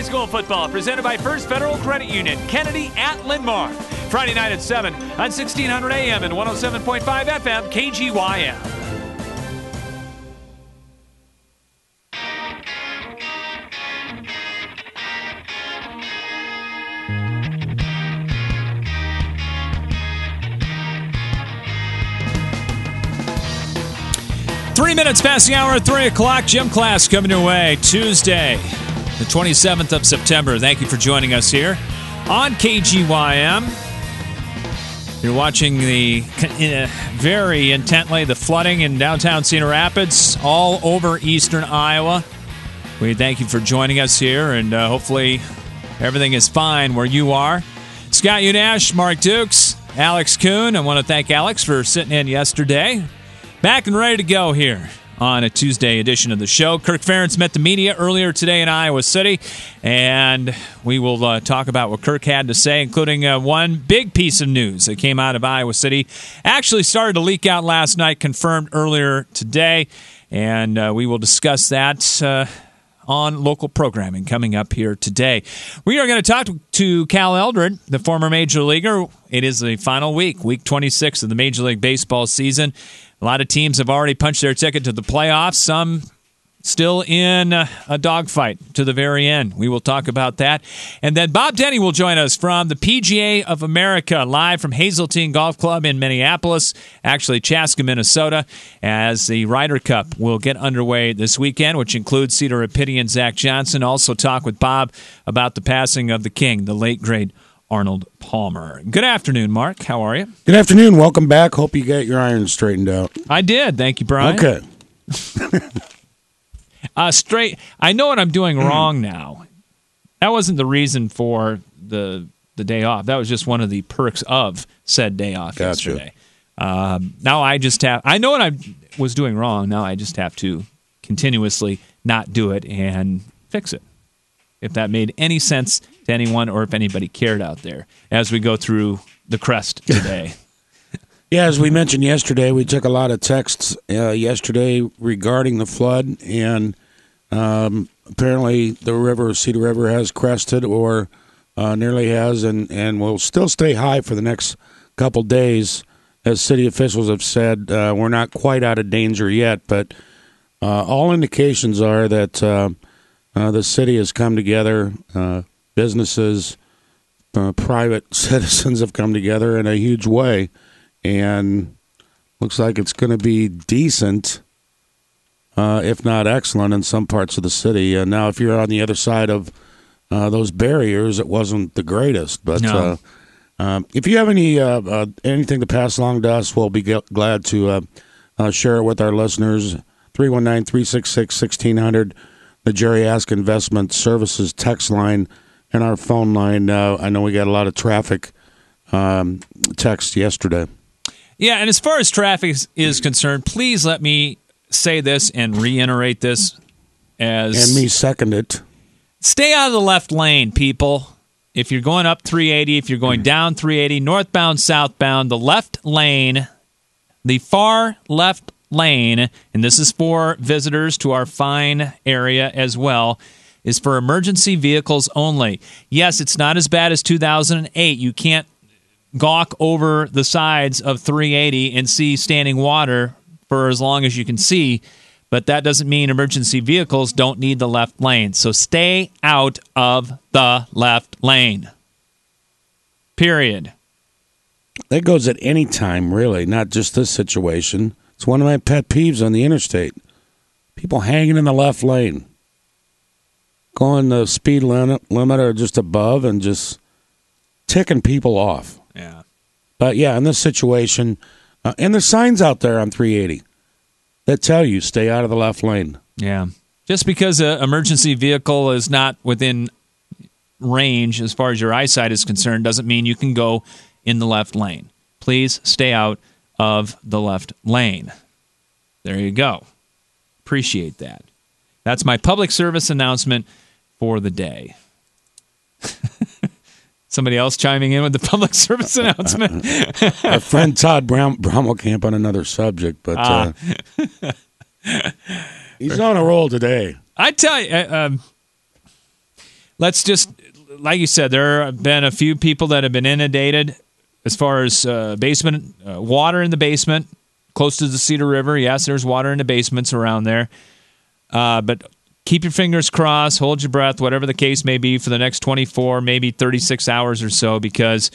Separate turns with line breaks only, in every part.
High school football presented by First Federal Credit Union, Kennedy at Linmar. Friday night at 7 on 1600 AM and 107.5 FM, KGYM. Three minutes past the hour at 3 o'clock. Gym class coming your way Tuesday, the 27th of September. Thank you for joining us here on KGYM. You're watching very intently the flooding in downtown Cedar Rapids, all over eastern Iowa. We thank you for joining us here, and hopefully everything is fine where you are. Scott Unash, Mark Dukes, Alex Kuhn. I want to thank Alex for sitting in yesterday. Back and ready to go here on a Tuesday edition of the show. Kirk Ferentz met the media earlier today in Iowa City, and we will talk about what Kirk had to say, including one big piece of news that came out of Iowa City. Actually started to leak out last night, confirmed earlier today, and we will discuss that on local programming coming up here today. We are going to talk to Cal Eldred, the former Major Leaguer. It is the final week 26 of the Major League Baseball season. A lot of teams have already punched their ticket to the playoffs, some still in a dogfight to the very end. We will talk about that. And then Bob Denny will join us from the PGA of America, live from Hazeltine Golf Club in Minneapolis, actually Chaska, Minnesota, as the Ryder Cup will get underway this weekend, which includes Cedar Rapidian and Zach Johnson. Also talk with Bob about the passing of the king, the late, great Arnold Palmer. Good afternoon, Mark. How are you?
Good afternoon. Welcome back. Hope you got your irons straightened out.
I did. Thank you, Brian.
Okay.
Straight. I know what I'm doing wrong now. That wasn't the reason for the day off. That was just one of the perks of said day off yesterday. Now I just have. I know what I was doing wrong. Now I just have to continuously not do it and fix it. If that made any sense to anyone or if anybody cared out there as we go through the crest today.
Yeah, as we mentioned yesterday, we took a lot of texts yesterday regarding the flood, and apparently the Cedar River has crested or nearly has, and will still stay high for the next couple days. As city officials have said, we're not quite out of danger yet, but all indications are that the city has come together, businesses, private citizens have come together in a huge way, and looks like it's going to be decent, if not excellent, in some parts of the city. Now, if you're on the other side of those barriers, it wasn't the greatest. But no. If you have anything to pass along to us, we'll be glad to share it with our listeners. 319-366-1600. The Jerry Ask Investment Services text line and our phone line. I know we got a lot of traffic text yesterday.
Yeah, and as far as traffic is concerned, please let me say this and reiterate this. And
me second it.
Stay out of the left lane, people. If you're going up 380, if you're going down 380, northbound, southbound, the left lane, the far left lane, and this is for visitors to our fine area as well, is for emergency vehicles only. Yes, it's not as bad as 2008. You can't gawk over the sides of 380 and see standing water for as long as you can see, but that doesn't mean emergency vehicles don't need the left lane. So stay out of the left lane. Period.
That goes at any time, really, not just this situation. It's one of my pet peeves on the interstate. People hanging in the left lane, going the speed limit or just above and just ticking people off.
Yeah.
But, yeah, in this situation, and there's signs out there on 380 that tell you stay out of the left lane.
Yeah. Just because an emergency vehicle is not within range as far as your eyesight is concerned doesn't mean you can go in the left lane. Please stay out of the left lane. There you go. Appreciate that. That's my public service announcement for the day. Somebody else chiming in with the public service announcement.
Our friend Todd Brommelkamp on another subject, but he's on a roll today.
I tell you, let's just, like you said, there have been a few people that have been inundated as far as basement water in the basement, close to the Cedar River. Yes, there's water in the basements around there. But keep your fingers crossed, hold your breath, whatever the case may be for the next 24, maybe 36 hours or so, because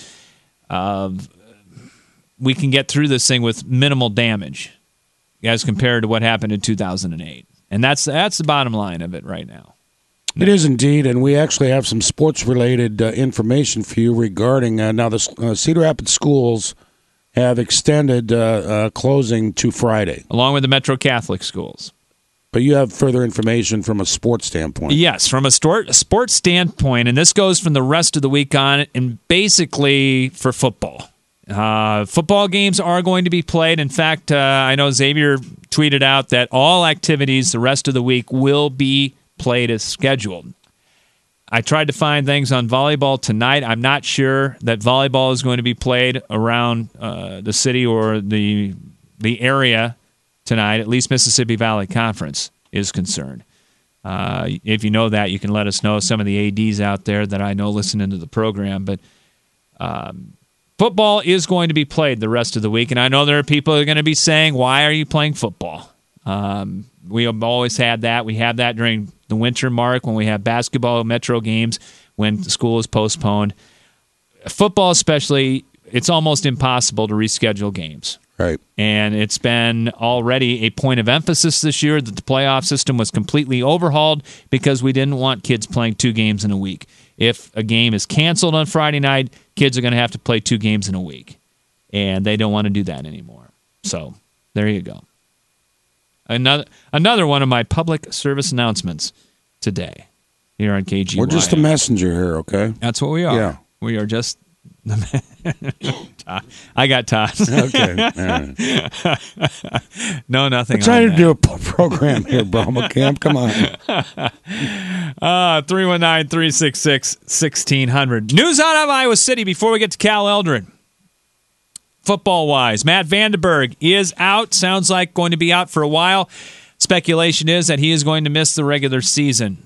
we can get through this thing with minimal damage as compared to what happened in 2008. And that's the bottom line of it right now.
It is indeed, and we actually have some sports-related information for you regarding now the Cedar Rapids schools have extended closing to Friday.
Along with the Metro Catholic schools.
But you have further information from a sports standpoint.
Yes, from a sports standpoint, and this goes from the rest of the week on, and basically for football. Football games are going to be played. In fact, I know Xavier tweeted out that all activities the rest of the week will be played as scheduled. I tried to find things on volleyball tonight. I'm not sure that volleyball is going to be played around the city or the area tonight, at least Mississippi Valley Conference is concerned. If you know that, you can let us know. Some of the ADs out there that I know listening to the program. But football is going to be played the rest of the week, and I know there are people who are going to be saying, why are you playing football? We have always had that. We have that during the winter mark when we have basketball Metro games when school is postponed. Football especially, it's almost impossible to reschedule games.
Right.
And it's been already a point of emphasis this year that the playoff system was completely overhauled because we didn't want kids playing 2 games in a week. If a game is canceled on Friday night, kids are going to have to play 2 games in a week. And they don't want to do that anymore. So, there you go. Another one of my public service announcements today here on KGY.
We're just a messenger here, okay?
That's what we are.
Yeah.
We are just... I got Todd.
Okay. All right.
No, nothing.
I'm trying to do a program here, Brahma Camp. Come on.
319-366-1600. News out of Iowa City before we get to Cal Eldred. Football-wise, Matt Vandenberg is out. Sounds like going to be out for a while. Speculation is that he is going to miss the regular season.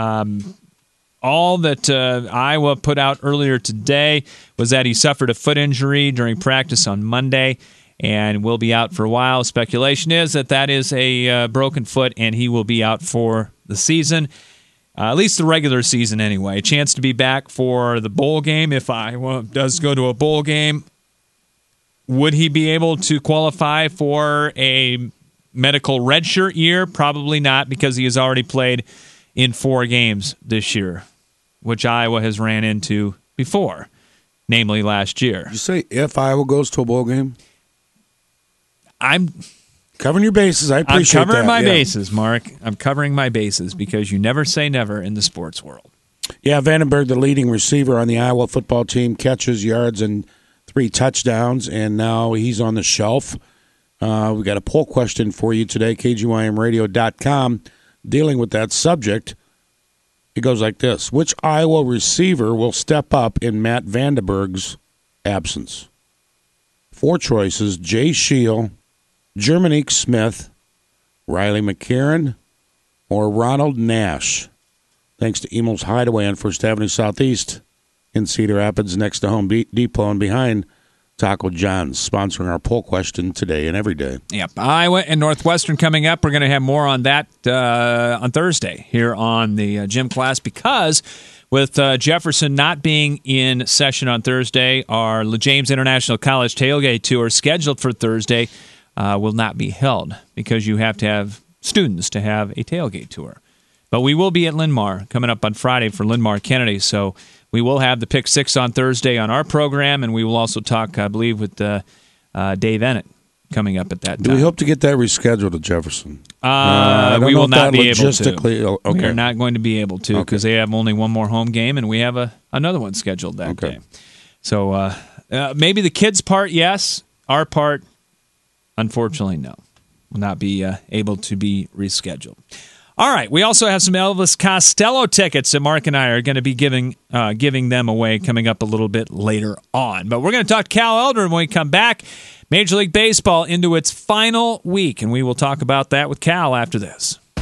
All that Iowa put out earlier today was that he suffered a foot injury during practice on Monday and will be out for a while. Speculation is that is a broken foot and he will be out for the season, at least the regular season anyway. A chance to be back for the bowl game if Iowa does go to a bowl game. Would he be able to qualify for a medical redshirt year? Probably not, because he has already played in 4 games this year, which Iowa has ran into before, namely last year.
Did you say if Iowa goes to a bowl game?
I'm
covering your bases. I appreciate that.
I'm covering my bases, Mark. I'm covering my bases because you never say never in the sports world.
Yeah, Vandenberg, the leading receiver on the Iowa football team, catches, yards, and 3 touchdowns, and now he's on the shelf. We got a poll question for you today, KGYMradio.com, dealing with that subject. It goes like this. Which Iowa receiver will step up in Matt Vandenberg's absence? 4 choices: Jay Shield, Germanique Smith, Riley McCarron, or Ronald Nash. Thanks to Emo's Hideaway on First Avenue Southeast in Cedar Rapids, next to Home Depot and behind Taco John's, sponsoring our poll question today and every day.
Yep. Iowa and Northwestern coming up. We're going to have more on that on Thursday here on the gym class, because with Jefferson not being in session on Thursday, our James International College Tailgate Tour scheduled for Thursday will not be held because you have to have students to have a tailgate tour. But we will be at Linn-Mar coming up on Friday for Linn-Mar Kennedy, so we will have the Pick 6 on Thursday on our program, and we will also talk, I believe, with Dave Ennett coming up at that time.
Do we hope to get that rescheduled at Jefferson?
We will not be able to.
Okay.
We are not going to be able to because they have only one more home game, and we have another one scheduled that day. So maybe the kids' part, yes. Our part, unfortunately, no. Will not be able to be rescheduled. All right, we also have some Elvis Costello tickets that Mark and I are going to be giving them away coming up a little bit later on. But we're going to talk to Cal Eldred when we come back. Major League Baseball into its final week, and we will talk about that with Cal after this.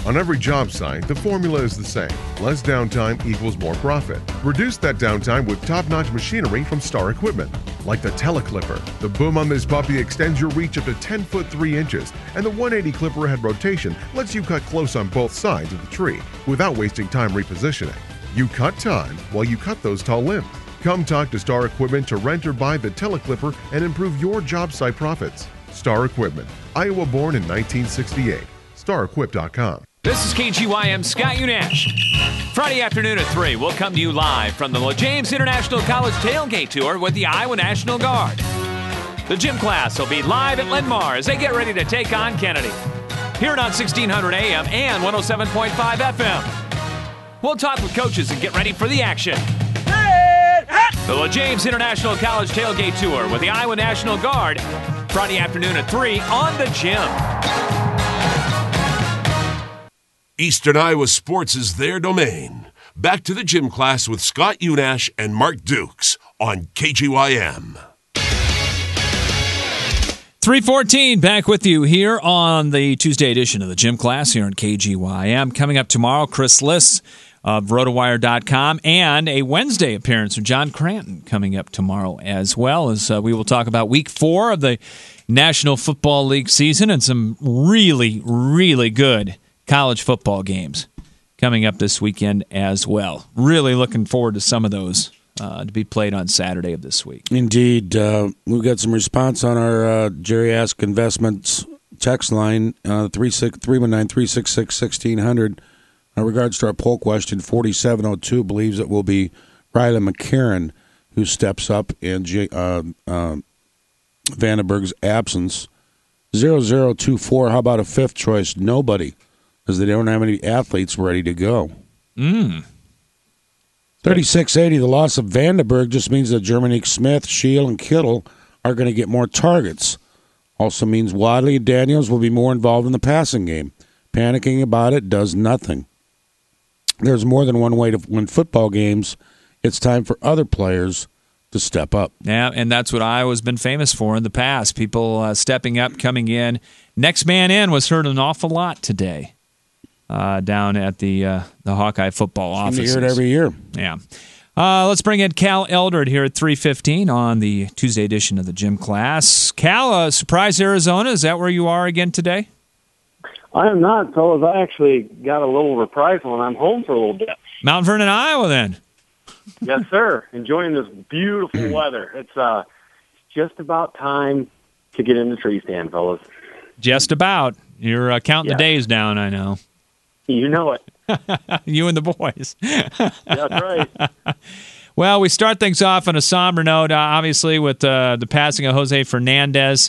On every job site, the formula is the same. Less downtime equals more profit. Reduce that downtime with top-notch machinery from Star Equipment. Like the Teleclipper, the boom on this puppy extends your reach up to 10 foot 3 inches, and the 180 clipper head rotation lets you cut close on both sides of the tree without wasting time repositioning. You cut time while you cut those tall limbs. Come talk to Star Equipment to rent or buy the Teleclipper and improve your job site profits. Star Equipment, Iowa born in 1968. StarEquip.com.
This is KGYM Scott Unash. Friday afternoon at 3, we'll come to you live from the James International College Tailgate Tour with the Iowa National Guard. The gym class will be live at Linn-Mar as they get ready to take on Kennedy. Hear it on 1600 AM and 107.5 FM. We'll talk with coaches and get ready for the action. The James International College Tailgate Tour with the Iowa National Guard. Friday afternoon at 3 on the gym.
Eastern Iowa sports is their domain. Back to the gym class with Scott Unash and Mark Dukes on KGYM.
3:14, back with you here on the Tuesday edition of the gym class here on KGYM. Coming up tomorrow, Chris Liss of RotoWire.com, and a Wednesday appearance from John Cranton coming up tomorrow, as well as we will talk about Week 4 of the National Football League season and some really, really good college football games coming up this weekend as well. Really looking forward to some of those to be played on Saturday of this week.
Indeed. We've got some response on our Jerry Ask Investments text line, 319-366-1600. In regards to our poll question, 4702 believes it will be Riley McCarron who steps up in Vandenberg's absence. 0024, how about a fifth choice? Nobody, because they don't have any athletes ready to go. 3680, the loss of Vandenberg just means that Jermanique Smith, Shield, and Kittle are going to get more targets. Also means Wadley and Daniels will be more involved in the passing game. Panicking about it does nothing. There's more than one way to win football games. It's time for other players to step up.
Yeah, and that's what Iowa's been famous for in the past. People stepping up, coming in. Next man in was heard an awful lot today down at the Hawkeye football offices.
You hear it every year.
Yeah. Let's bring in Cal Eldred here at 3:15 on the Tuesday edition of the gym class. Cal, Surprise, Arizona, is that where you are again today?
I am not, fellas. I actually got a little reprisal, and I'm home for a little bit.
Mount Vernon, Iowa, then.
Yes, sir. Enjoying this beautiful weather. It's just about time to get in the tree stand, fellas.
Just about. You're counting the days down, I know.
You know it.
You and the boys.
That's right.
Well, we start things off on a somber note, obviously, with the passing of Jose Fernandez.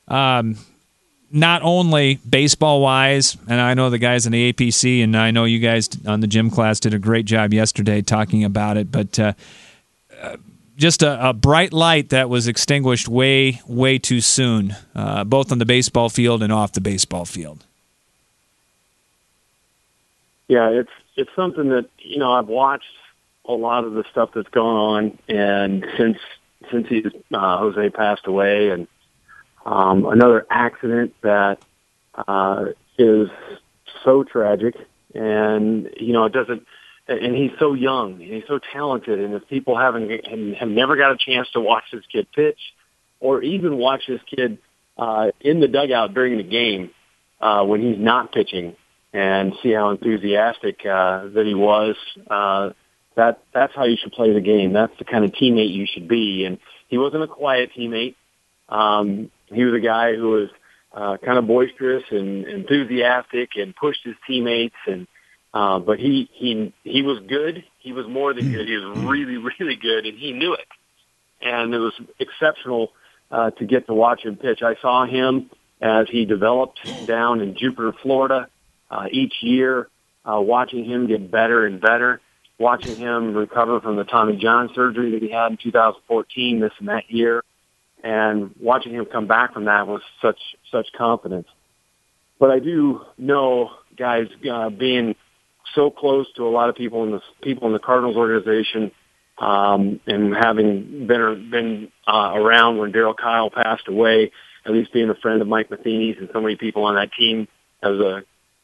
Not only baseball-wise, and I know the guys in the APC, and I know you guys on the gym class did a great job yesterday talking about it, but just a bright light that was extinguished way, way too soon, both on the baseball field and off the baseball field.
Yeah, it's something that, I've watched a lot of the stuff that's going on, and since Jose passed away, and another accident that is so tragic, and it doesn't. And he's so young, and he's so talented. And if people have never got a chance to watch this kid pitch, or even watch this kid in the dugout during the game when he's not pitching, and see how enthusiastic that he was, that's how you should play the game. That's the kind of teammate you should be. And he wasn't a quiet teammate. He was a guy who was kind of boisterous and enthusiastic and pushed his teammates. And but he was good. He was more than good. He was really, really good, and he knew it. And it was exceptional to get to watch him pitch. I saw him as he developed down in Jupiter, Florida, each year, watching him get better and better, watching him recover from the Tommy John surgery that he had in 2014, this and that year. And watching him come back from that was such confidence. But I do know, guys, being so close to a lot of people in the Cardinals organization, and having been around when Darryl Kyle passed away, at least being a friend of Mike Matheny's and so many people on that team as a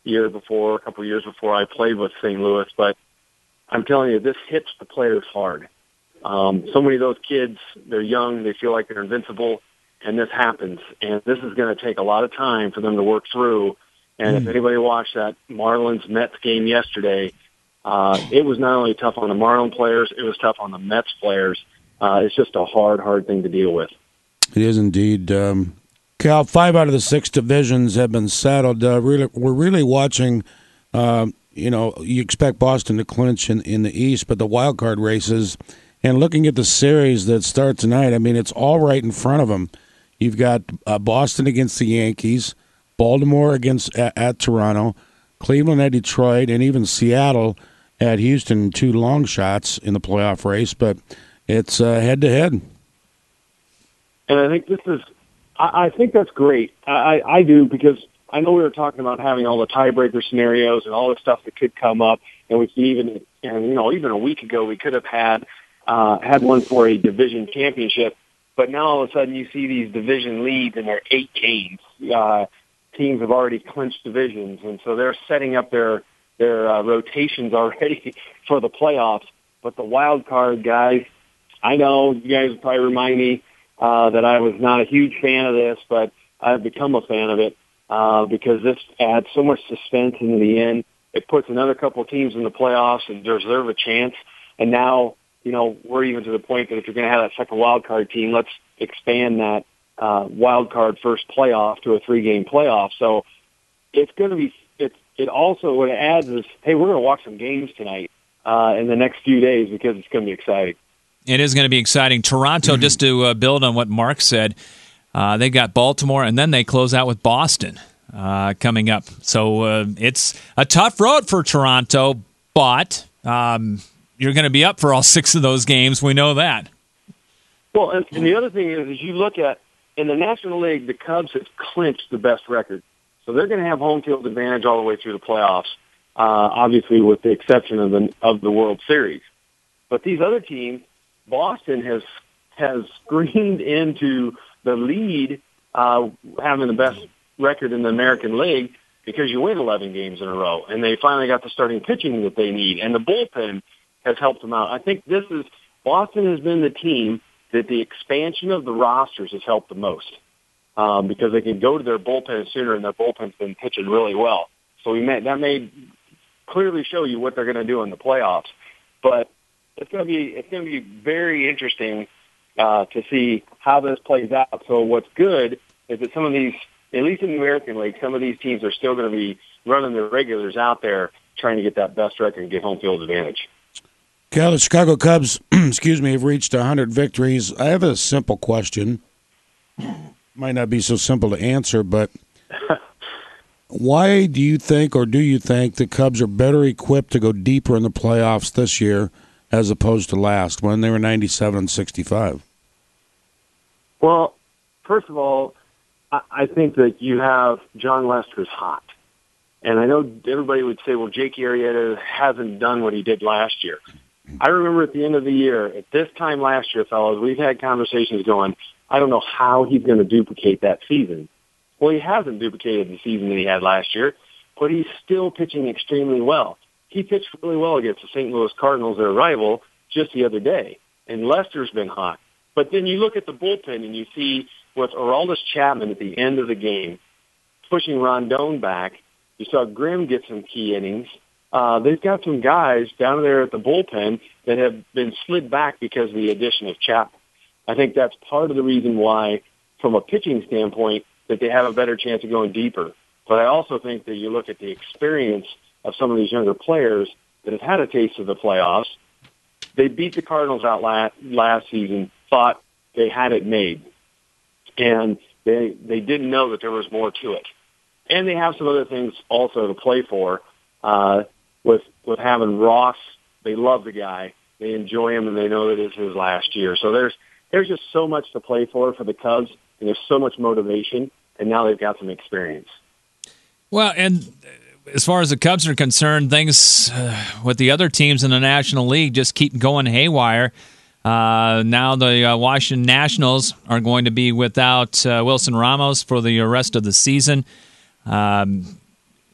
a couple years before I played with St. Louis, but I'm telling you, this hits the players hard. So many of those kids, they're young, they feel like they're invincible, and this happens. And this is going to take a lot of time for them to work through. And if anybody watched that Marlins-Mets game yesterday, it was not only tough on the Marlins players, it was tough on the Mets players. It's just a hard thing to deal with.
It is indeed. Cal, 5 out of the 6 divisions have been settled. We're really watching, you expect Boston to clinch in the East, but the wild card races, and looking at the series that start tonight, I mean, it's all right in front of them. You've got Boston against the Yankees, Baltimore at Toronto, Cleveland at Detroit, and even Seattle at Houston, 2 long shots in the playoff race, but it's head-to-head.
And I think I think that's great. I do, because I know we were talking about having all the tiebreaker scenarios and all the stuff that could come up, and we can even a week ago we could have had one for a division championship, but now all of a sudden you see these division leads and they're 8 games. Teams have already clinched divisions, and so they're setting up their rotations already for the playoffs. But the wild card guys, I know you guys probably remind me that I was not a huge fan of this, but I've become a fan of it because this adds so much suspense into the end. It puts another couple of teams in the playoffs and deserve a chance. And now, we're even to the point that if you're going to have that second wild card team, let's expand that wild card first playoff to a 3-game playoff. So it's going to be. It also what it adds is, hey, we're going to watch some games tonight in the next few days because it's going to be exciting.
It is going to be exciting. Toronto, just to build on what Mark said, they got Baltimore, and then they close out with Boston coming up. So it's a tough road for Toronto, but you're going to be up for all 6 of those games. We know that.
Well, and the other thing is you look at, in the National League, the Cubs have clinched the best record. So they're going to have home field advantage all the way through the playoffs, obviously with the exception of the World Series. But these other teams, Boston has screamed into the lead, having the best record in the American League because you win 11 games in a row, and they finally got the starting pitching that they need, and the bullpen has helped them out. I think Boston has been the team that the expansion of the rosters has helped the most because they can go to their bullpen sooner, and their bullpen's been pitching really well. So that may clearly show you what they're going to do in the playoffs, but it's going to be very interesting to see how this plays out. So what's good is that some of these, at least in the American League, some of these teams are still going to be running their regulars out there trying to get that best record and get home field advantage.
Cal, the Chicago Cubs, have reached 100 victories. I have a simple question. Might not be so simple to answer, but why do you think the Cubs are better equipped to go deeper in the playoffs this year as opposed to last when they were 97-65?
Well, first of all, I think that you have John Lester's hot. And I know everybody would say, well, Jake Arrieta hasn't done what he did last year. I remember at the end of the year, at this time last year, fellas, we've had conversations going, I don't know how he's going to duplicate that season. Well, he hasn't duplicated the season that he had last year, but he's still pitching extremely well. He pitched really well against the St. Louis Cardinals, their rival, just the other day. And Lester's been hot. But then you look at the bullpen and you see with Aroldis Chapman at the end of the game pushing Rondon back. You saw Grimm get some key innings. They've got some guys down there at the bullpen that have been slid back because of the addition of Chapman. I think that's part of the reason why, from a pitching standpoint, that they have a better chance of going deeper. But I also think that you look at the experience of some of these younger players that have had a taste of the playoffs. They beat the Cardinals out last season, thought they had it made, and they didn't know that there was more to it. And they have some other things also to play for with having Ross. They love the guy. They enjoy him, and they know that it's his last year. So there's just so much to play for the Cubs, and there's so much motivation, and now they've got some experience.
Well, and as far as the Cubs are concerned, things with the other teams in the National League just keep going haywire. Now the Washington Nationals are going to be without Wilson Ramos for the rest of the season.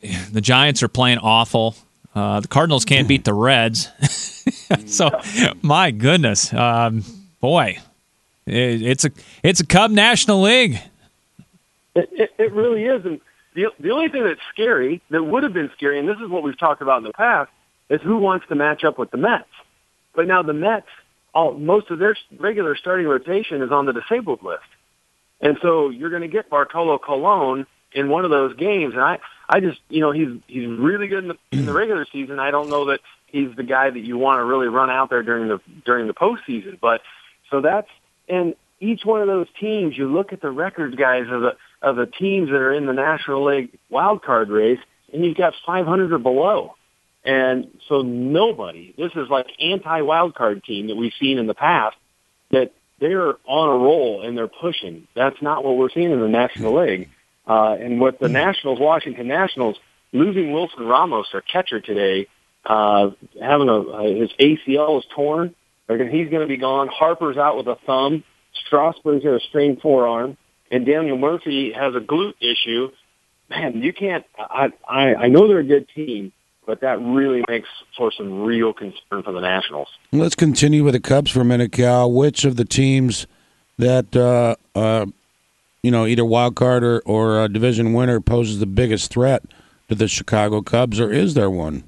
the Giants are playing awful. The Cardinals can't beat the Reds. So, my goodness, boy, it's a Cub National League.
It really is. And the only thing that's scary, that would have been scary, and this is what we've talked about in the past, is who wants to match up with the Mets. But now the Mets, most of their regular starting rotation is on the disabled list. And so you're going to get Bartolo Colon in one of those games. And I just, he's really good in the regular season. I don't know that he's the guy that you want to really run out there during the postseason. But so and each one of those teams, you look at the records, guys, of the teams that are in the National League wild card race, and you've got 500 or below. And so this is like anti-wild card team that we've seen in the past, that they're on a roll and they're pushing. That's not what we're seeing in the National League. And with the Nationals, Washington Nationals, losing Wilson Ramos, their catcher today, having his ACL is torn. He's going to be gone. Harper's out with a thumb. Strasburg's got a strained forearm. And Daniel Murphy has a glute issue. Man, you can't. I know they're a good team, but that really makes for some real concern for the Nationals.
Let's continue with the Cubs for a minute, Cal. Which of the teams that either wild card or division winner poses the biggest threat to the Chicago Cubs, or is there one?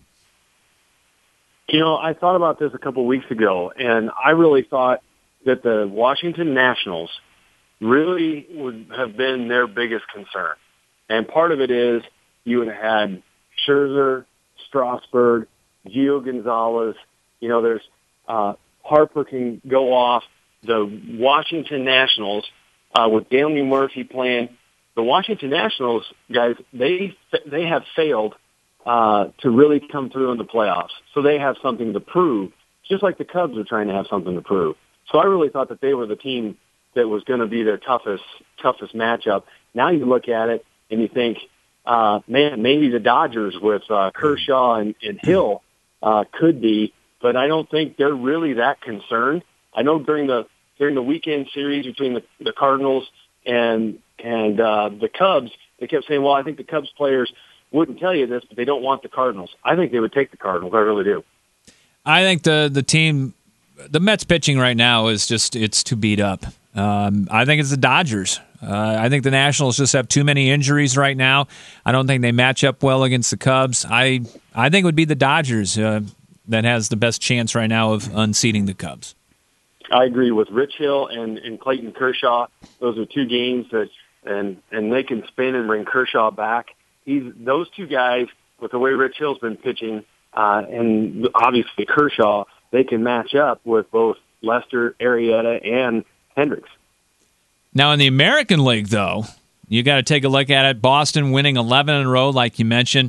I thought about this a couple of weeks ago, and I really thought that the Washington Nationals really would have been their biggest concern. And part of it is you would have had Scherzer, Strasburg, Gio Gonzalez. There's Harper can go off. The Washington Nationals, with Daniel Murphy playing, the Washington Nationals, guys, they have failed to really come through in the playoffs. So they have something to prove, just like the Cubs are trying to have something to prove. So I really thought that they were the team that was going to be their toughest matchup. Now you look at it and you think, man, maybe the Dodgers with Kershaw and Hill could be, but I don't think they're really that concerned. I know during the weekend series between the Cardinals and the Cubs, they kept saying, well, I think the Cubs players wouldn't tell you this, but they don't want the Cardinals. I think they would take the Cardinals. I really do.
I think the team, the Mets pitching right now is it's too beat up. I think it's the Dodgers. I think the Nationals just have too many injuries right now. I don't think they match up well against the Cubs. I think it would be the Dodgers that has the best chance right now of unseating the Cubs.
I agree with Rich Hill and Clayton Kershaw. Those are two games that, and they can spin and bring Kershaw back. Those two guys, with the way Rich Hill's been pitching, and obviously Kershaw, they can match up with both Lester, Arrieta, and Hendricks.
Now, in the American League, though, you got to take a look at it. Boston winning 11 in a row, like you mentioned.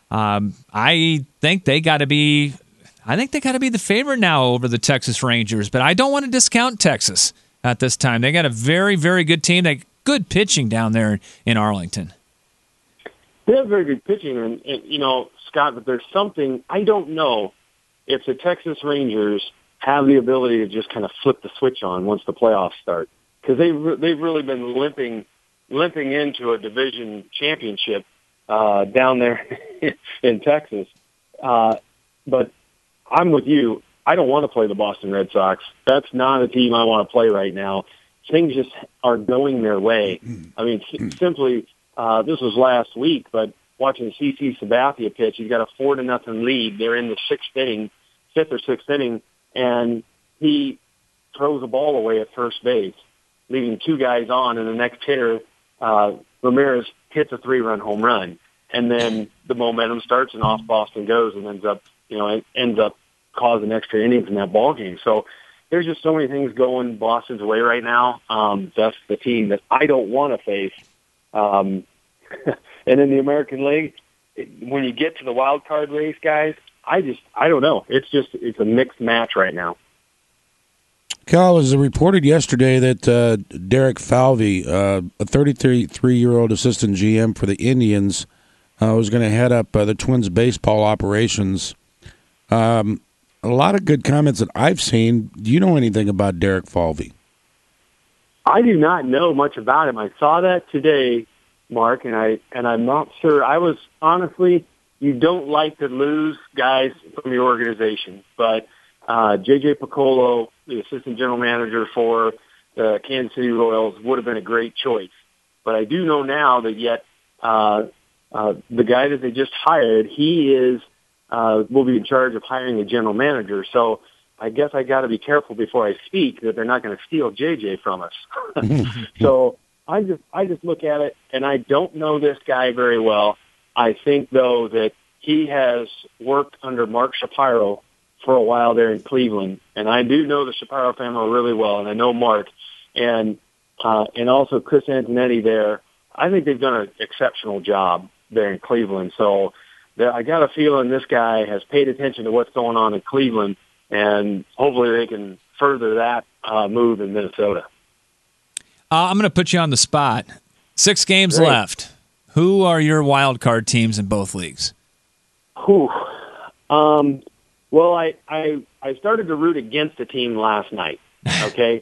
I think they got to be the favorite now over the Texas Rangers, but I don't want to discount Texas at this time. They got a very, very good team. They got good pitching down there in Arlington.
They have very good pitching, and Scott, but there's something, I don't know if the Texas Rangers have the ability to just kind of flip the switch on once the playoffs start, because they've really been limping into a division championship down there in Texas. But I'm with you. I don't want to play the Boston Red Sox. That's not a team I want to play right now. Things just are going their way. I mean, simply, this was last week, but watching CC Sabathia pitch, he's got a 4-0 lead. They're in the fifth or sixth inning, and he throws a ball away at first base, leaving two guys on, and the next hitter, Ramirez, hits a 3-run home run. And then the momentum starts, and off Boston goes, and ends up causing extra innings in that ball game. So there's just so many things going Boston's way right now. That's the team that I don't want to face. And in the American League, when you get to the wild card race, guys, I don't know. It's a mixed match right now.
Cal, it was reported yesterday that Derek Falvey, a 33-year-old assistant GM for the Indians, was going to head up the Twins baseball operations. A lot of good comments that I've seen. Do you know anything about Derek Falvey?
I do not know much about him. I saw that today Mark, and I'm not sure. I was honestly, you don't like to lose guys from your organization, but J.J. Piccolo, the assistant general manager for the Kansas City Royals, would have been a great choice. But I do know now that the guy that they just hired, he will be in charge of hiring a general manager. So I guess I got to be careful before I speak that they're not going to steal JJ from us. So I just look at it, and I don't know this guy very well. I think though that he has worked under Mark Shapiro for a while there in Cleveland, and I do know the Shapiro family really well, and I know Mark, and also Chris Antonetti there. I think they've done an exceptional job there in Cleveland. So I got a feeling this guy has paid attention to what's going on in Cleveland, and hopefully they can further that move in Minnesota.
I'm going to put you on the spot. 6 games left. Who are your wild card teams in both leagues?
Whew. Well, I started to root against a team last night. Okay,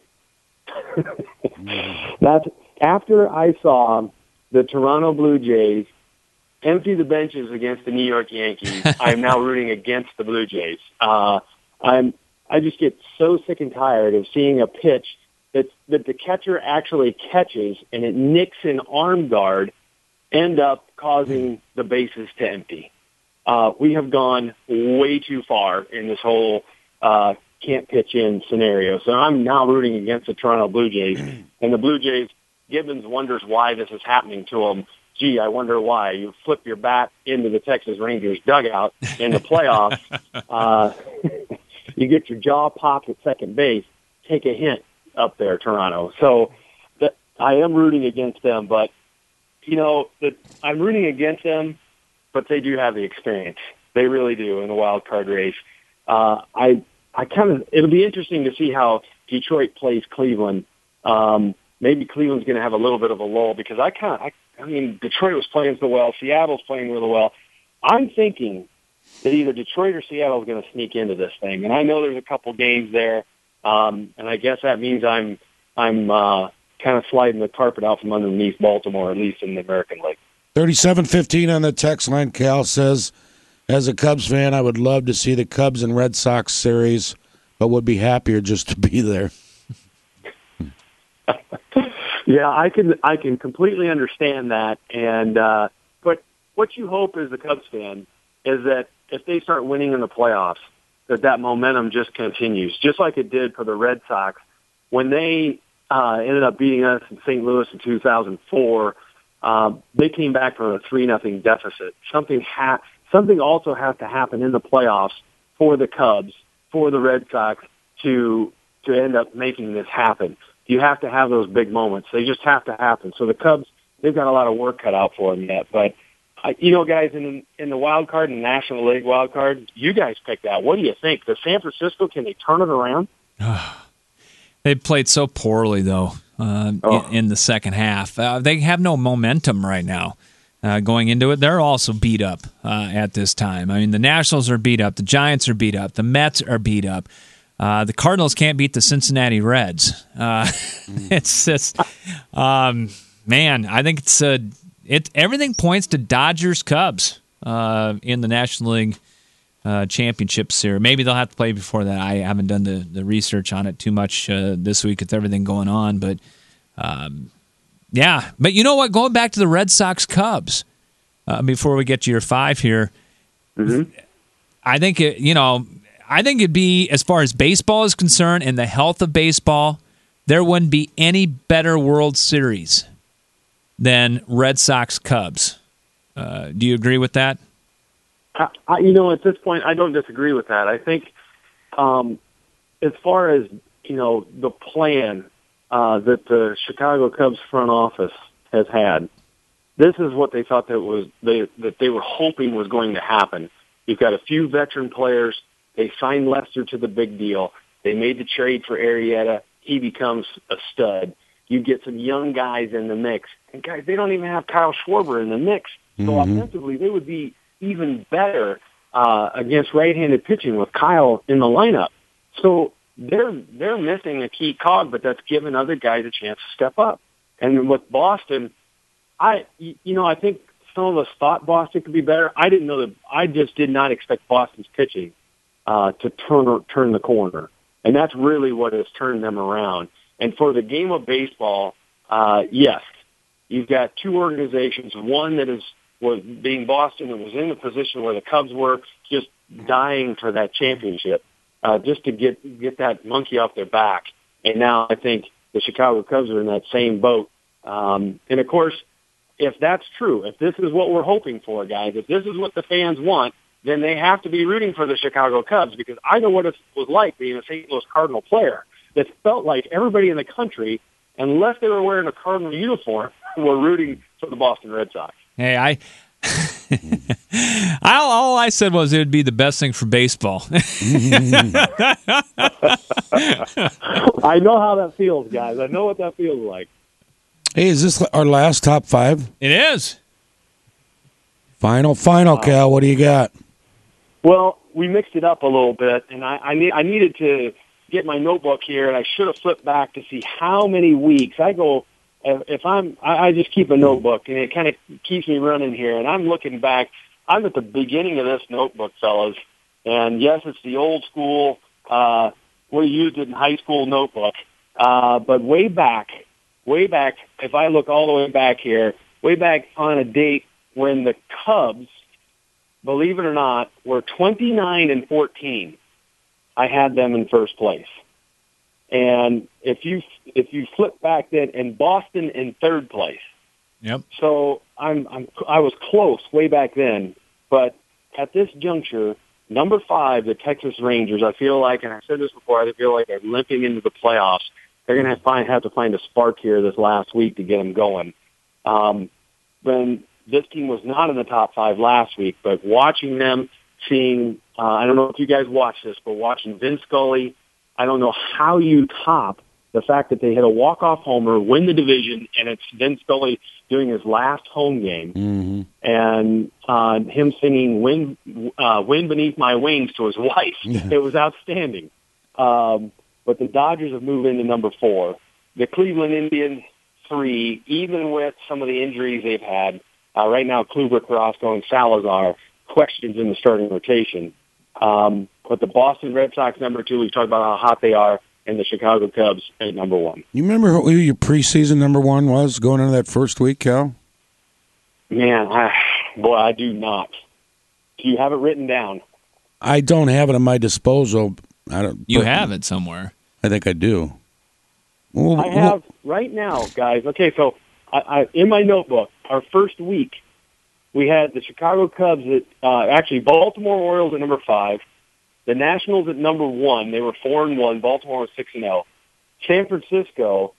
that's after I saw the Toronto Blue Jays empty the benches against the New York Yankees. I'm now rooting against the Blue Jays. I just get so sick and tired of seeing a pitch that the catcher actually catches and it nicks an arm guard, end up causing the bases to empty. We have gone way too far in this whole can't pitch in scenario. So I'm now rooting against the Toronto Blue Jays. And the Blue Jays, Gibbons wonders why this is happening to them. Gee, I wonder why. You flip your bat into the Texas Rangers dugout in the playoffs. You get your jaw popped at second base. Take a hint up there, Toronto. So I am rooting against them, but, I'm rooting against them, but they do have the experience. They really do in the wild card race. It'll be interesting to see how Detroit plays Cleveland. Maybe Cleveland's going to have a little bit of a lull because Detroit was playing so well. Seattle's playing really well. I'm thinking that either Detroit or Seattle is going to sneak into this thing. And I know there's a couple games there. And I guess that means I'm kind of sliding the carpet out from underneath Baltimore, at least in the American League.
3715 on the text line. Cal says, as a Cubs fan, I would love to see the Cubs and Red Sox series, but would be happier just to be there.
Yeah, I can completely understand that. And but what you hope as a Cubs fan is that if they start winning in the playoffs, that momentum just continues, just like it did for the Red Sox when they ended up beating us in St. Louis in 2004. They came back from a 3-0 deficit. Something also has to happen in the playoffs for the Cubs, for the Red Sox to end up making this happen. You have to have those big moments. They just have to happen. So the Cubs, they've got a lot of work cut out for them yet. But, guys, in the wild card, in the National League wild card, you guys picked that. What do you think? The San Francisco, can they turn it around?
They played so poorly, though, in the second half. They have no momentum right now. Going into it, they're also beat up at this time. I mean, the Nationals are beat up. The Giants are beat up. The Mets are beat up. The Cardinals can't beat the Cincinnati Reds. It's just, man, I think everything points to Dodgers-Cubs in the National League Championship Series. Maybe they'll have to play before that. I haven't done the research on it too much this week with everything going on, but yeah. But you know what? Going back to the Red Sox-Cubs, before we get to your 5 here, I think it'd be, as far as baseball is concerned and the health of baseball, there wouldn't be any better World Series than Red Sox-Cubs. Do you agree with that?
At this point, I don't disagree with that. I think as far as, the plan that the Chicago Cubs front office has had, this is what they thought that they were hoping was going to happen. You've got a few veteran players. They signed Lester to the big deal. They made the trade for Arrieta. He becomes a stud. You get some young guys in the mix. And, guys, they don't even have Kyle Schwarber in the mix. So offensively, they would be even better against right-handed pitching with Kyle in the lineup. So they're missing a key cog, but that's given other guys a chance to step up. And with Boston, I think some of us thought Boston could be better. I didn't know that. I just did not expect Boston's pitching to turn the corner, and that's really what has turned them around. And for the game of baseball, yes, you've got two organizations. One that was being Boston and was in the position where the Cubs were, just dying for that championship, just to get that monkey off their back. And now I think the Chicago Cubs are in that same boat. And of course, if that's true, if this is what we're hoping for, guys, if this is what the fans want, then they have to be rooting for the Chicago Cubs, because I know what it was like being a St. Louis Cardinal player that felt like everybody in the country, unless they were wearing a Cardinal uniform, were rooting for the Boston Red Sox.
Hey, all I said was it would be the best thing for baseball.
I know how that feels, guys. I know what that feels like.
Hey, is this our last top five?
It is.
Final, Cal. What do you got?
Well, we mixed it up a little bit, and I needed to get my notebook here, and I should have flipped back to see how many weeks I go. I just keep a notebook, and it kind of keeps me running here. And I'm looking back. I'm at the beginning of this notebook, fellas. And yes, it's the old school. We used it in high school notebook. But way back, if I look all the way back here, way back on a date when the Cubs, believe it or not, were 29-14, I had them in first place. And if you flip back then, and Boston in third place.
Yep.
So I was close way back then, but at this juncture, number 5, the Texas Rangers, I feel like, and I said this before, I feel like they're limping into the playoffs. They're going to have to find a spark here this last week to get them going. When this team was not in the top 5 last week, but watching them, seeing, I don't know if you guys watched this, but watching Vin Scully, I don't know how you top the fact that they hit a walk-off homer, win the division, and it's Vin Scully doing his last home game, and him singing "Wind Beneath My Wings" to his wife. It was outstanding. But the Dodgers have moved into number 4. The Cleveland Indians 3, even with some of the injuries they've had. Right now, Kluber, Carrasco, and Salazar, questions in the starting rotation. But the Boston Red Sox, number 2, we've talked about how hot they are, and the Chicago Cubs at number 1.
You remember who your preseason number 1 was going into that first week, Cal?
Man, I do not. Do you have it written down?
I don't have it at my disposal.
You have it somewhere.
I think I do.
I have right now, guys. Okay, so I in my notebook, our first week, we had the Chicago Cubs at actually Baltimore Orioles at number 5, the Nationals at number 1. They were 4-1. Baltimore was 6-0. San Francisco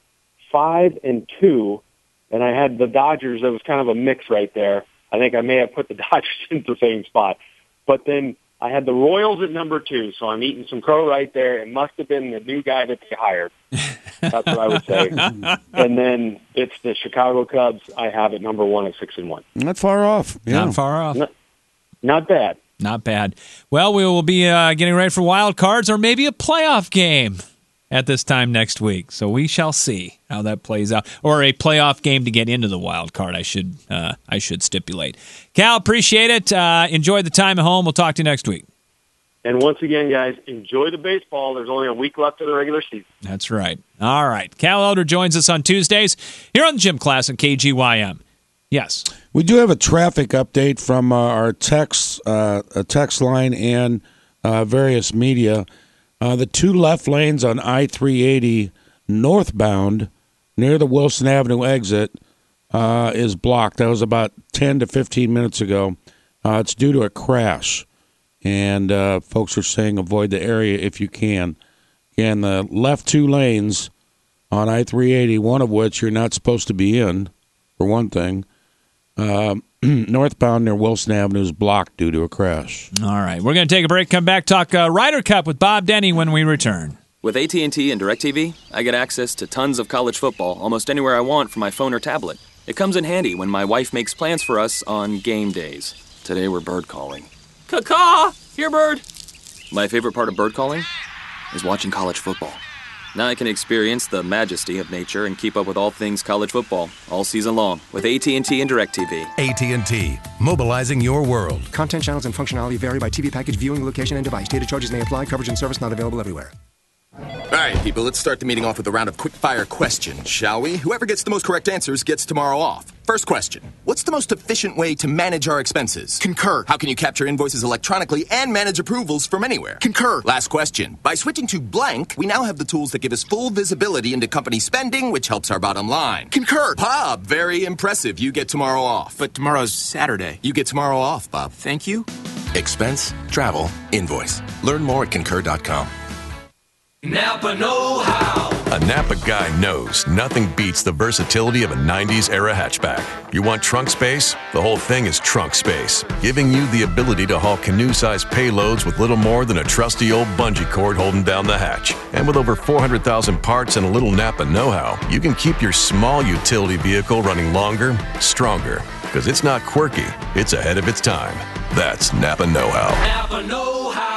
5-2, and I had the Dodgers. That was kind of a mix right there. I think I may have put the Dodgers in the same spot, but then I had the Royals at number 2. So I'm eating some crow right there. It must have been the new guy that they hired. That's what I would say. And then it's the Chicago Cubs. I have at number 1 at 6-1.
Not far off. Yeah.
Not far off.
Not bad.
Not bad. Well, we will be getting ready for wild cards or maybe a playoff game at this time next week. So we shall see how that plays out. Or a playoff game to get into the wild card, I should stipulate. Cal, appreciate it. Enjoy the time at home. We'll talk to you next week.
And once again, guys, enjoy the baseball. There's only a week left of the regular season.
That's right. All right. Cal Elder joins us on Tuesdays here on the Gym Class on KGYM. Yes.
We do have a traffic update from our text line and various media. The 2 left lanes on I-380 northbound near the Wilson Avenue exit is blocked. That was about 10 to 15 minutes ago. It's due to a crash, and folks are saying avoid the area if you can. Again, the left 2 lanes on I-380, one of which you're not supposed to be in, for one thing. Northbound near Wilson Avenue is blocked due to a crash.
All right. We're going to take a break, come back, talk Ryder Cup with Bob Denny when we return.
With AT&T and DirecTV, I get access to tons of college football almost anywhere I want from my phone or tablet. It comes in handy when my wife makes plans for us on game days. Today we're bird calling. Caw-caw! Here, bird! My favorite part of bird calling is watching college football. Now I can experience the majesty of nature and keep up with all things college football all season long with AT&T and DirecTV.
AT&T, mobilizing your world.
Content, channels, and functionality vary by TV package, viewing location, and device. Data charges may apply. Coverage and service not available everywhere.
All right, people, let's start the meeting off with a round of quick-fire questions, shall we? Whoever gets the most correct answers gets tomorrow off. First question. What's the most efficient way to manage our expenses?
Concur.
How can you capture invoices electronically and manage approvals from anywhere?
Concur.
Last question. By switching to blank, we now have the tools that give us full visibility into company spending, which helps our bottom line.
Concur.
Bob, very impressive. You get tomorrow off.
But tomorrow's Saturday.
You get tomorrow off, Bob.
Thank you.
Expense, travel, invoice. Learn more at concur.com.
Napa know-how.
A Napa guy knows nothing beats the versatility of a 90s era hatchback. You want trunk space? The whole thing is trunk space, giving you the ability to haul canoe-sized payloads with little more than a trusty old bungee cord holding down the hatch. And with over 400,000 parts and a little Napa know-how, you can keep your small utility vehicle running longer, stronger. Because it's not quirky, it's ahead of its time. That's Napa know-how.
Napa know-how.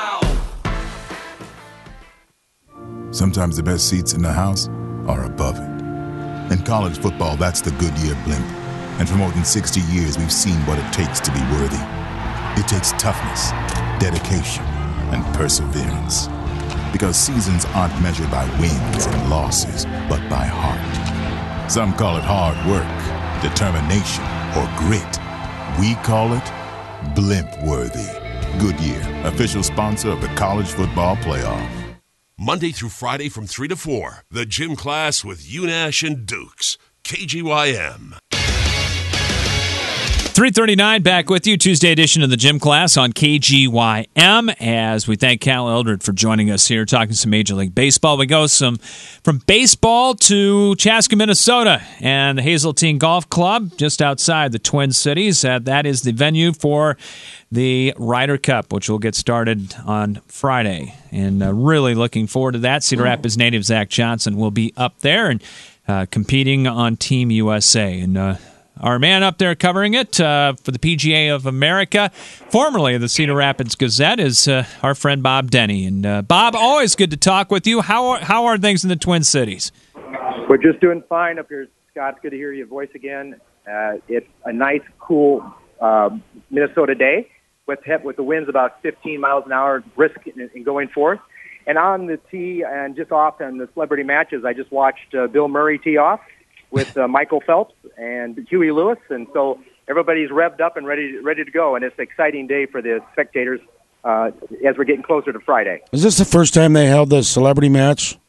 Sometimes the best seats in the house are above it. In college football, that's the Goodyear blimp. And for more than 60 years, we've seen what it takes to be worthy. It takes toughness, dedication, and perseverance. Because seasons aren't measured by wins and losses, but by heart. Some call it hard work, determination, or grit. We call it blimp-worthy. Goodyear, official sponsor of the College Football Playoff.
Monday through Friday from 3 to 4, the Gym Class with Unash and Dukes, KGYM.
3:39 back with you, Tuesday edition of the Gym Class on KGYM, as we thank Cal Eldred for joining us here, talking some Major League Baseball. We go from baseball to Chaska, Minnesota, and the Hazeltine Golf Club, just outside the Twin Cities. That is the venue for the Ryder Cup, which will get started on Friday. And really looking forward to that. Cedar Rapids native Zach Johnson will be up there and competing on Team USA. And our man up there covering it for the PGA of America, formerly of the Cedar Rapids Gazette, is our friend Bob Denny. And Bob, always good to talk with you. How are things in the Twin Cities?
We're just doing fine up here, Scott. It's good to hear your voice again. It's a nice, cool Minnesota day with the winds about 15 miles an hour, brisk and going forth. And on the tee and just off on the celebrity matches, I just watched Bill Murray tee off with Michael Phelps and Huey Lewis, and so everybody's revved up and ready to go, and it's an exciting day for the spectators as we're getting closer to Friday.
Is this the first time they held the celebrity match?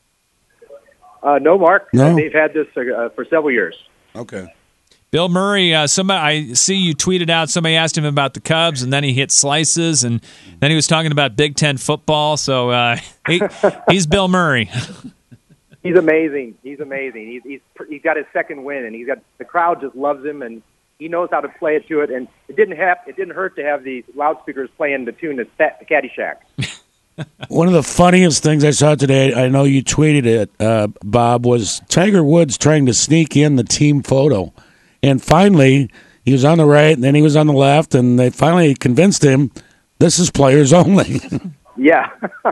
No, Mark.
No?
They've had this for several years.
Okay.
Bill Murray, somebody, I see you tweeted out, somebody asked him about the Cubs, and then he hit slices, and then he was talking about Big Ten football, so he's Bill Murray.
He's amazing. He's amazing. He's got his second win, and the crowd just loves him, and he knows how to play it to it. And it didn't hurt to have the loudspeakers playing the tune of Caddyshack.
One of the funniest things I saw today, I know you tweeted it, Bob, was Tiger Woods trying to sneak in the team photo, and finally he was on the right, and then he was on the left, and they finally convinced him this is players only.
Yeah,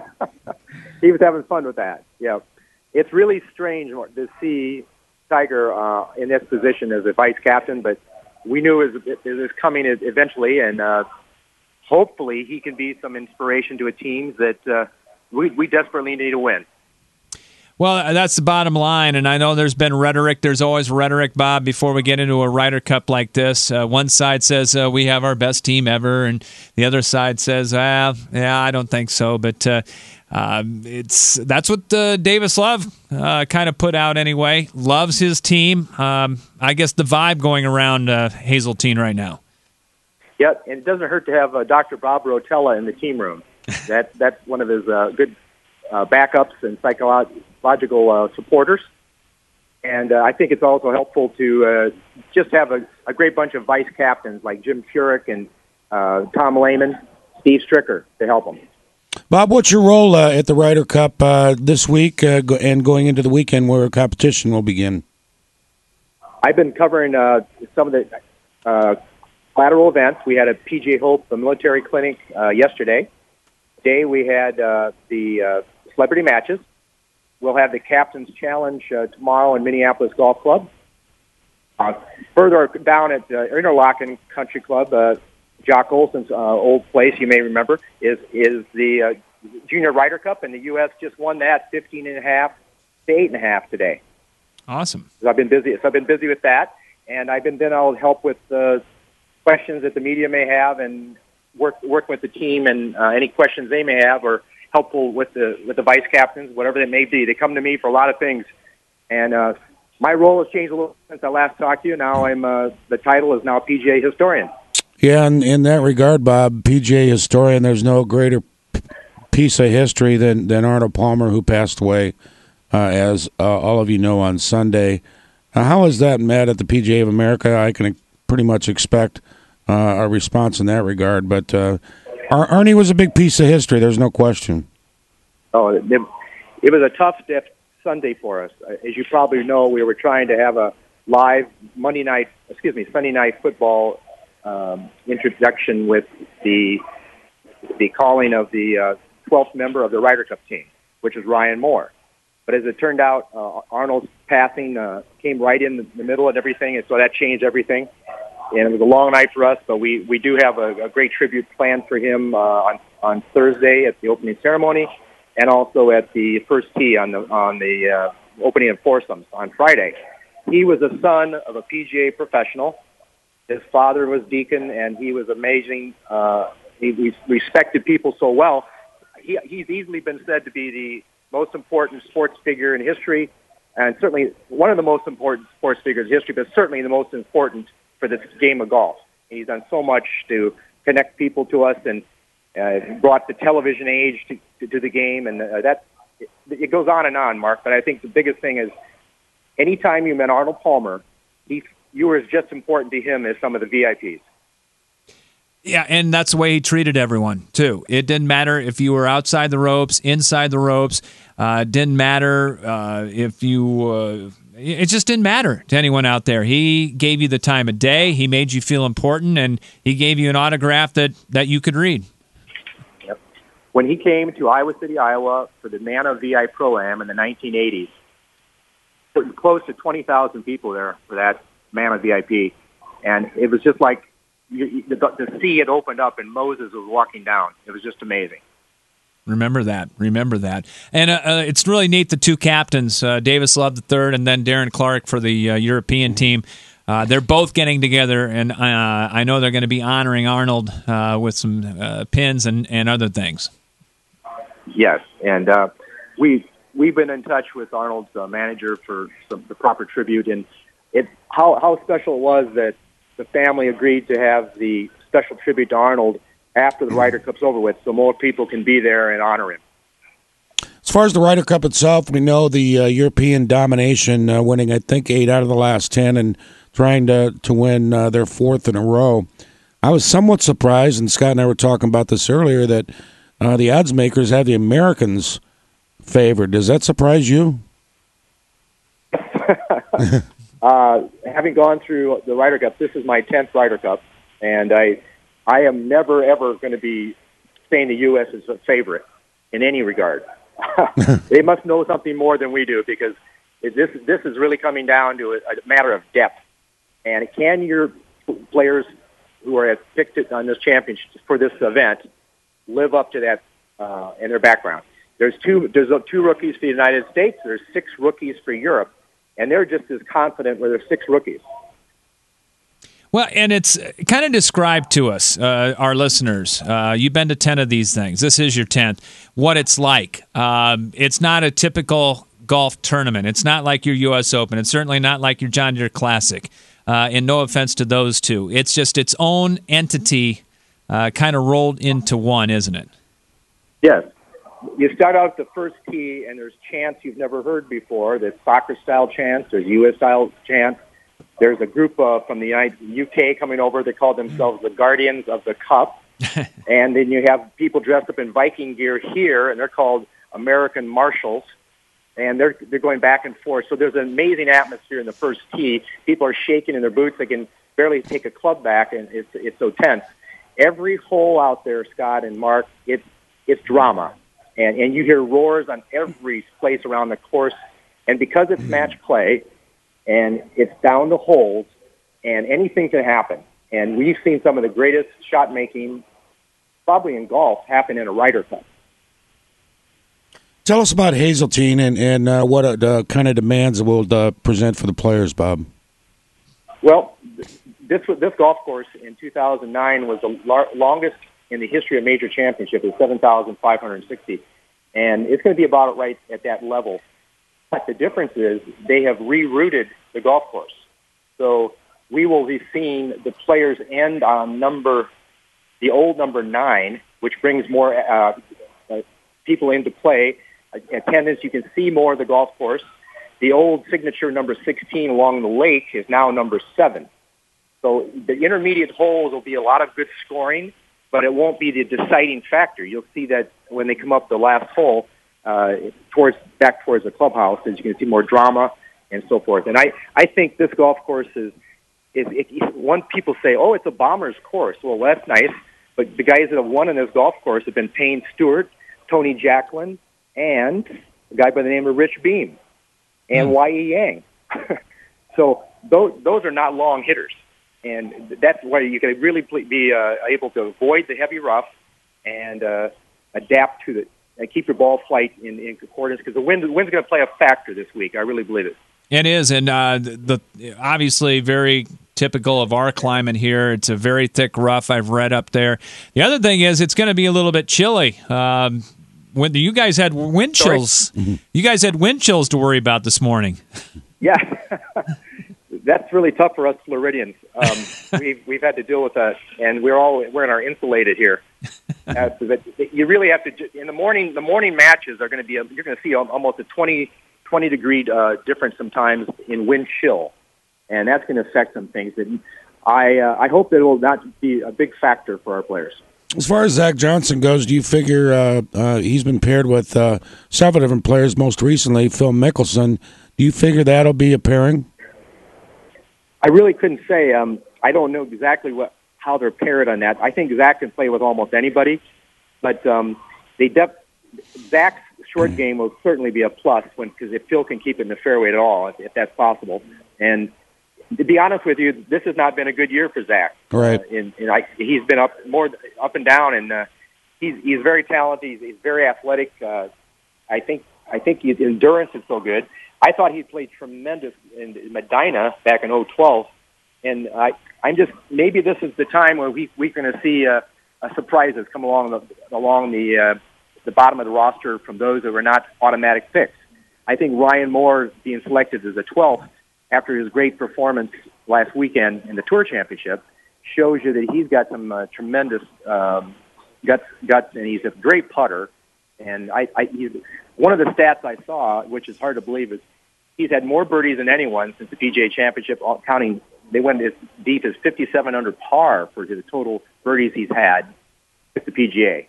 he was having fun with that. Yeah. It's really strange to see Tiger in this position as a vice captain, but we knew it was coming eventually, and hopefully he can be some inspiration to a team that we desperately need to win.
Well, that's the bottom line, and I know there's been rhetoric. There's always rhetoric, Bob, before we get into a Ryder Cup like this. One side says we have our best team ever, and the other side says, yeah, I don't think so, but that's what Davis Love kind of put out anyway. Loves his team. I guess the vibe going around Hazeltine right now.
Yeah, and it doesn't hurt to have Dr. Bob Rotella in the team room. That's one of his good backups and psychological supporters. And I think it's also helpful to just have a great bunch of vice captains like Jim Furyk and Tom Lehman, Steve Stricker to help them.
Bob, what's your role at the Ryder Cup this week and going into the weekend where competition will begin?
I've been covering some of the collateral events. We had a PGA Hope military clinic yesterday. Today we had the celebrity matches. we'll have the Captain's Challenge tomorrow in Minneapolis Golf Club. Further down at Interlochen Country Club, Jock Olson's old place, you may remember, is the Junior Ryder Cup, and the U.S. just won that 15.5 to 8.5 today.
Awesome.
So I've been busy with that, and I'll help with questions that the media may have, and work with the team and any questions they may have, or helpful with the vice captains, whatever it may be. They come to me for a lot of things, and my role has changed a little since I last talked to you. Now the title is now PGA historian.
Yeah, and in that regard, Bob, PGA historian, there's no greater piece of history than Arnold Palmer, who passed away, as all of you know, on Sunday. How is that met at the PGA of America? I can pretty much expect a response in that regard, but Arnie was a big piece of history. There's no question.
Oh, it was a tough Sunday for us. As you probably know, we were trying to have a live Sunday night football introduction with the calling of the 12th member of the Ryder Cup team, which is Ryan Moore. But as it turned out, Arnold's passing came right in the middle of everything, and so that changed everything. And it was a long night for us, but we do have a great tribute planned for him on Thursday at the opening ceremony, and also at the first tee on the opening of foursomes on Friday. He was the son of a PGA professional. His father was deacon, and he was amazing. He respected people so well. He's easily been said to be the most important sports figure in history, and certainly one of the most important sports figures in history, but certainly the most important for this game of golf. He's done so much to connect people to us, and brought the television age to the game, and it goes on, Mark. But I think the biggest thing is, anytime you met Arnold Palmer, you were as just important to him as some of the VIPs.
Yeah, and that's the way he treated everyone, too. It didn't matter if you were outside the ropes, inside the ropes. Didn't matter if you... it just didn't matter to anyone out there. He gave you the time of day. He made you feel important, and he gave you an autograph that you could read.
Yep. When he came to Iowa City, Iowa, for the NANA VI Pro-Am in the 1980s, there was close to 20,000 people there for that NANA VIP, and it was just like the sea had opened up and Moses was walking down. It was just amazing.
Remember that. And it's really neat, the two captains, Davis Love III and then Darren Clark for the European team. They're both getting together, and I know they're going to be honoring Arnold with some pins and other things.
Yes, and we've been in touch with Arnold's manager for the proper tribute, and how special it was that the family agreed to have the special tribute to Arnold after the Ryder Cup's over with, so more people can be there and honor him.
As far as the Ryder Cup itself, we know the European domination, winning, I think, 8 out of the last 10 and trying to win their fourth in a row. I was somewhat surprised, and Scott and I were talking about this earlier, that the odds makers have the Americans favored. Does that surprise you?
Having gone through the Ryder Cup, this is my 10th Ryder Cup, and I am never, ever going to be saying the U.S. is a favorite in any regard. They must know something more than we do, because this is really coming down to a matter of depth. And can your players who are picked on this championship for this event live up to that in their background? There's two rookies for the United States. There's 6 rookies for Europe, and they're just as confident with their 6 rookies.
Well, and it's kind of described to us, our listeners. You've been to 10 of these things. This is your 10th. What it's like. It's not a typical golf tournament. It's not like your U.S. Open. It's certainly not like your John Deere Classic. And no offense to those two. It's just its own entity kind of rolled into one, isn't it?
Yes. You start out at the first tee, and there's chants you've never heard before. There's soccer-style chants. There's U.S.-style chants. There's a group from the UK coming over. They call themselves the Guardians of the Cup. And then you have people dressed up in Viking gear here, and they're called American Marshals. And they're going back and forth. So there's an amazing atmosphere in the first tee. People are shaking in their boots. They can barely take a club back, and it's so tense. Every hole out there, Scott and Mark, it's drama. and you hear roars on every place around the course. And because it's match play, and it's down to holes, and anything can happen. And we've seen some of the greatest shot making, probably in golf, happen in a Ryder Cup.
Tell us about Hazeltine and what kind of demands it will present for the players, Bob.
Well, this golf course in 2009 was the longest in the history of major championship. It was 7,560, and it's going to be about right at that level. But the difference is they have rerouted the golf course. So we will be seeing the players end on the old number 9, which brings more people into play. Attendance, you can see more of the golf course. The old signature number 16 along the lake is now number 7. So the intermediate holes will be a lot of good scoring, but it won't be the deciding factor. You'll see that when they come up the last hole, back towards the clubhouse, as you can see more drama and so forth. And I think this golf course is one people say, oh, it's a bomber's course. Well, that's nice, but the guys that have won in this golf course have been Payne Stewart, Tony Jacklin, and a guy by the name of Rich Beam and Y.E. Yang. So those are not long hitters, and that's why you can really be able to avoid the heavy rough and adapt to the. And keep your ball flight in concordance, because the wind's going to play a factor this week. I really believe it.
It is, and obviously very typical of our climate here. It's a very thick rough I've read up there. The other thing is it's going to be a little bit chilly. When you guys had wind chills, you guys had wind chills to worry about this morning.
Yeah, that's really tough for us Floridians. We've had to deal with that, and we're in our insulated here. You really have to in the morning. The morning matches are going to be. You're going to see almost a 20 degree difference sometimes in wind chill, and that's going to affect some things. And I hope that it will not be a big factor for our players.
As far as Zach Johnson goes, do you figure he's been paired with several different players? Most recently, Phil Mickelson. Do you figure that'll be a pairing?
I really couldn't say. I don't know exactly how they're paired on that. I think Zach can play with almost anybody, but Zach's short game will certainly be a plus because if Phil can keep it in the fairway at all, if that's possible. And to be honest with you, this has not been a good year for Zach.
Right.
He's been up and down, and he's very talented. He's very athletic. I think his endurance is so good. I thought he played tremendous in Medina back in 2012, and I'm just maybe this is the time where we're going to see surprises come along the bottom of the roster from those that were not automatic picks. I think Ryan Moore being selected as a 12th after his great performance last weekend in the Tour Championship shows you that he's got some tremendous guts, and he's a great putter. And he's, one of the stats I saw, which is hard to believe, is he's had more birdies than anyone since the PGA Championship, counting. They went as deep as 57 under par for the total birdies he's had with the PGA.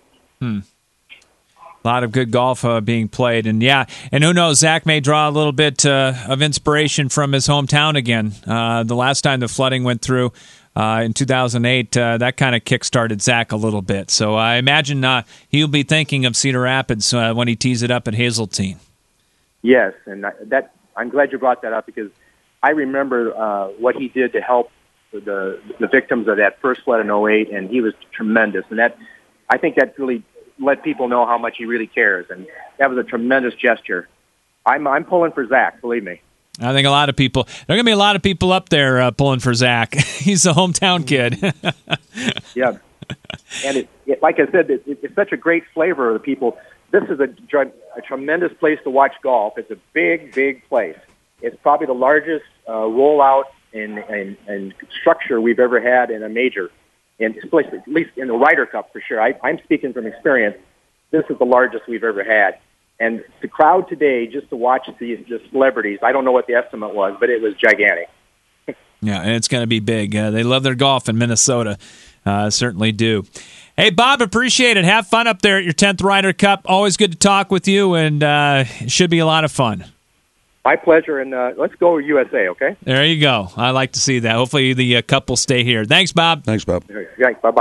A lot of good golf being played. And who knows, Zach may draw a little bit of inspiration from his hometown again. The last time the flooding went through in 2008, that kind of kick-started Zach a little bit. So I imagine he'll be thinking of Cedar Rapids when he tees it up at Hazeltine.
Yes, and I'm glad you brought that up because I remember what he did to help the victims of that first flood in 2008, and he was tremendous. And I think that really let people know how much he really cares, and that was a tremendous gesture. I'm pulling for Zach, believe me.
I think a lot of people, there are going to be a lot of people up there pulling for Zach. He's a hometown kid.
Yeah. And like I said, it's such a great flavor of the people. This is a tremendous place to watch golf. It's a big, big place. It's probably the largest rollout and structure we've ever had in a major. And at least in the Ryder Cup for sure. I'm speaking from experience. This is the largest we've ever had. And the crowd today, just to watch the celebrities, I don't know what the estimate was, but it was gigantic.
Yeah, and it's going to be big. They love their golf in Minnesota. Certainly do. Hey, Bob, appreciate it. Have fun up there at your 10th Ryder Cup. Always good to talk with you, and it should be a lot of fun.
My pleasure, and let's go USA, okay?
There you go. I like to see that. Hopefully the couple stay here. Thanks, Bob.
Thanks, Bob.
Yeah, bye-bye.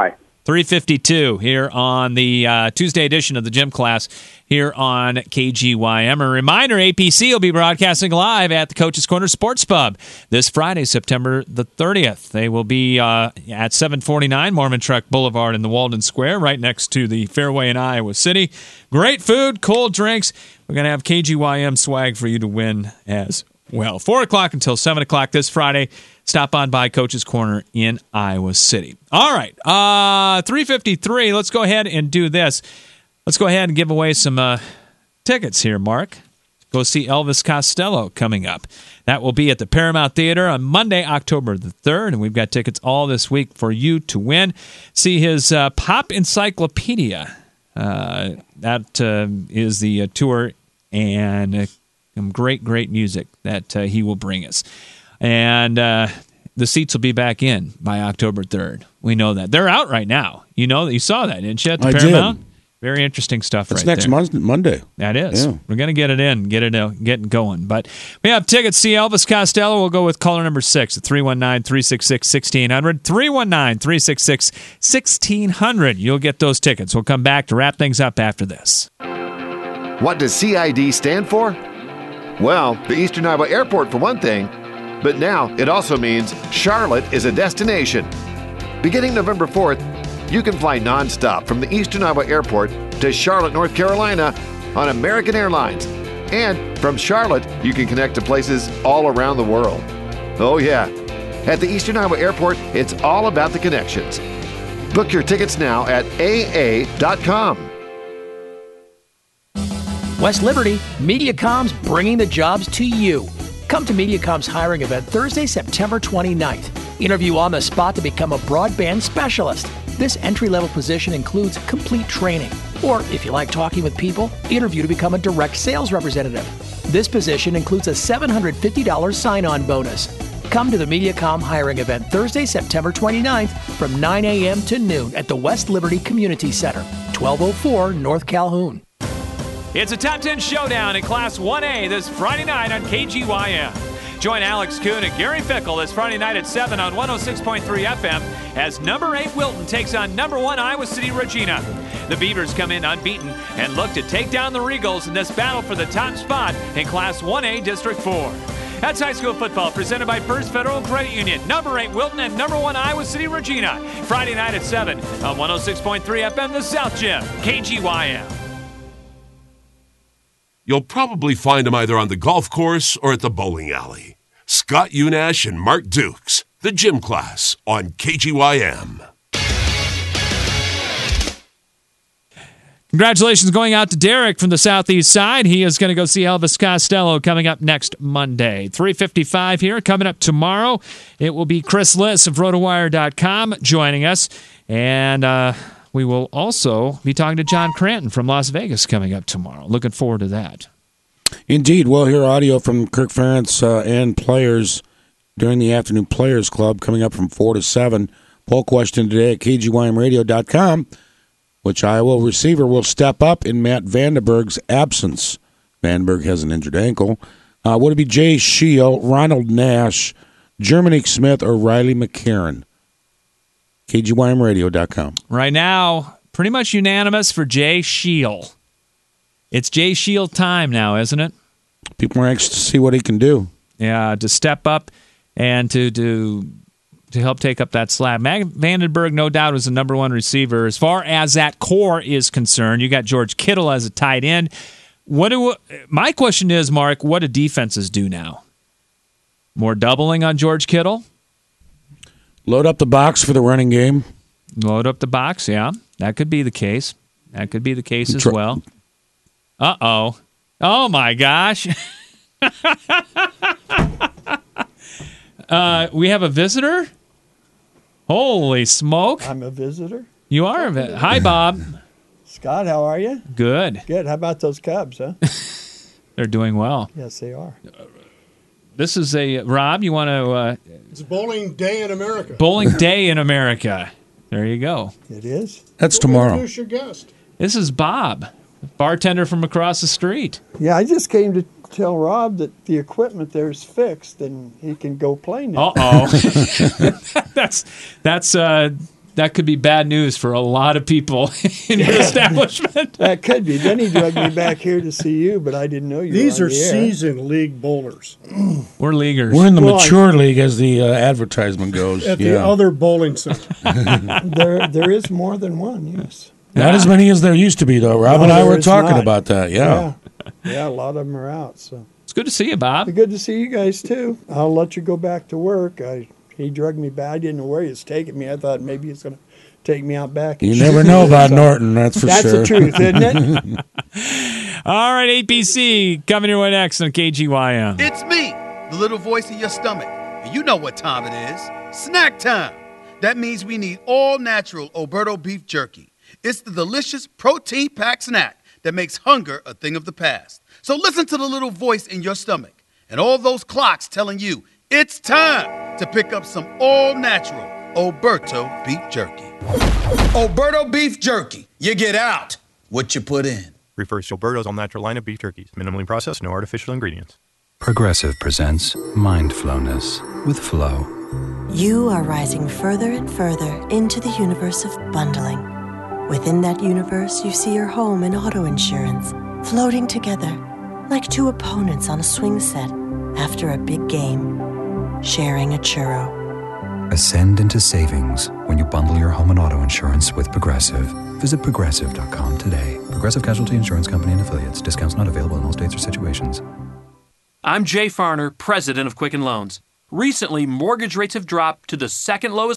3:52 here on the Tuesday edition of the Gym Class here on KGYM. A reminder, APC will be broadcasting live at the Coach's Corner Sports Pub this Friday, September the 30th. They will be at 749 Mormon Truck Boulevard in the Walden Square, right next to the Fairway in Iowa City. Great food, cold drinks. We're going to have KGYM swag for you to win as well. 4 o'clock until 7 o'clock this Friday. Stop on by Coach's Corner in Iowa City. All right, 3:53. Let's go ahead and do this. Let's go ahead and give away some tickets here, Mark. Go see Elvis Costello coming up. That will be at the Paramount Theater on Monday, October the 3rd, and we've got tickets all this week for you to win. See his Pop Encyclopedia. That is the tour and some great music that he will bring us. And the seats will be back in by October 3rd. We know that. They're out right now. You know that. You saw that, didn't you, at the Paramount? Did. Very interesting stuff.
That's
right
next
there.
Monday.
That is. Yeah. We're going to get it in, getting going. But we have tickets. See Elvis Costello. We'll go with caller number 6 at 319-366-1600. 319-366-1600. You'll get those tickets. We'll come back to wrap things up after this.
What does CID stand for? Well, the Eastern Iowa Airport for one thing, but now it also means Charlotte is a destination. Beginning November 4th, you can fly nonstop from the Eastern Iowa Airport to Charlotte, North Carolina on American Airlines. And from Charlotte, you can connect to places all around the world. Oh yeah, at the Eastern Iowa Airport, it's all about the connections. Book your tickets now at aa.com.
West Liberty, Mediacom's bringing the jobs to you. Come to Mediacom's hiring event Thursday, September 29th. Interview on the spot to become a broadband specialist. This entry-level position includes complete training. Or, if you like talking with people, interview to become a direct sales representative. This position includes a $750 sign-on bonus. Come to the Mediacom hiring event Thursday, September 29th from 9 a.m. to noon at the West Liberty Community Center, 1204 North Calhoun.
It's a Top 10 Showdown in Class 1A this Friday night on KGYM. Join Alex Kuhn and Gary Fickle this Friday night at 7 on 106.3 FM as number 8 Wilton takes on number 1 Iowa City Regina. The Beavers come in unbeaten and look to take down the Regals in this battle for the top spot in Class 1A District 4. That's high school football presented by First Federal Credit Union, number 8 Wilton and number 1 Iowa City Regina. Friday night at 7 on 106.3 FM, the South Gym, KGYM.
You'll probably find them either on the golf course or at the bowling alley. Scott Unash and Mark Dukes, the Gym Class on KGYM.
Congratulations going out to Derek from the Southeast side. He is going to go see Elvis Costello coming up next Monday. 3:55 here. Coming up tomorrow, it will be Chris Liss of RotoWire.com joining us. And we will also be talking to John Cranton from Las Vegas coming up tomorrow. Looking forward to that.
Indeed. We'll hear audio from Kirk Ferentz and players during the Afternoon Players Club coming up from 4 to 7. Poll question today at KGYMradio.com. Which Iowa receiver will step up in Matt Vandenberg's absence? Vandenberg has an injured ankle. Would it be Jay Shield, Ronald Nash, Jerminique Smith, or Riley McCarron? KGYMradio.com.
Right now, pretty much unanimous for Jay Shield. It's Jay Shield time now, isn't it?
People are anxious to see what he can do.
Yeah, to step up and to help take up that slab. Vandenberg, no doubt, is the number 1 receiver. As far as that core is concerned, you got George Kittle as a tight end. My question is, Mark, what do defenses do now? More doubling on George Kittle?
Load up the box for the running game.
Load up the box, yeah. That could be the case. That could be the case as well. Uh-oh. Oh, my gosh. We have a visitor? Holy smoke.
I'm a visitor.
You are a visitor. Hi, Bob.
Scott, how are you?
Good.
Good. How about those Cubs, huh?
They're doing well.
Yes, they are.
This is Rob, you want to...
It's Bowling Day in America.
Bowling Day in America. There you go.
It is?
That's tomorrow.
Introduce your guest.
This is Bob, bartender from across the street.
Yeah, I just came to tell Rob that the equipment there is fixed and he can go play now.
Uh-oh. That's that could be bad news for a lot of people in your establishment.
That could be. Then he dragged me back here to see you, but I didn't know you
These
were
are
on the air.
seasoned league bowlers.
We're leaguers.
We're in the mature league, as the advertisement goes.
At the other bowling center.
There is more than one, yes.
Not as many as there used to be, though. Rob and I
there
were
is
talking
not.
about that. Yeah.
Yeah, a lot of them are out. So
it's good to see you, Bob.
Good to see you guys, too. I'll let you go back to work. He drugged me back. I didn't know where he was taking me. I thought maybe he's going to take me out back.
You never know about Norton, that's for
That's
sure.
the truth, isn't it?
All right, APC coming your way next on KGYM.
It's me, the little voice in your stomach. And you know what time it is. Snack time. That means we need all-natural Alberto beef jerky. It's the delicious protein-packed snack that makes hunger a thing of the past. So listen to the little voice in your stomach and all those clocks telling you it's time to pick up some all-natural Alberto beef jerky. Alberto beef jerky. You get out what you put in.
Refers to Alberto's all-natural line of beef jerkies. Minimally processed, no artificial ingredients.
Progressive presents Mindfulness with Flo.
You are rising further and further into the universe of bundling. Within that universe, you see your home and auto insurance floating together like two opponents on a swing set after a big game, sharing a churro.
Ascend into savings when you bundle your home and auto insurance with Progressive. Visit Progressive.com today. Progressive Casualty Insurance Company and Affiliates. Discounts not available in all states or situations.
I'm Jay Farner, president of Quicken Loans. Recently, mortgage rates have dropped to the second lowest